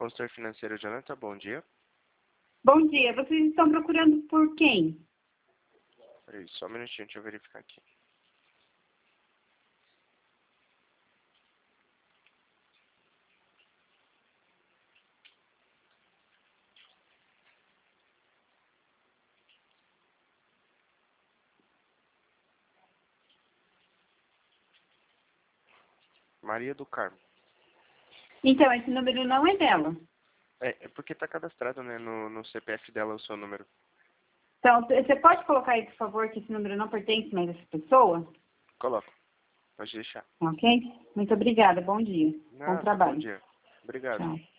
Consultor financeiro Jonathan, bom dia. Bom dia, vocês estão procurando por quem? Peraí, só um minutinho, deixa eu verificar aqui. Maria do Carmo. Então, esse número não é dela. É porque tá cadastrado, né, no CPF dela o seu número. Então, você pode colocar aí, por favor, que esse número não pertence mais a essa pessoa? Coloco. Pode deixar. Ok? Muito obrigada, bom dia. Bom Nada, bom trabalho. dia. Obrigado. Tchau.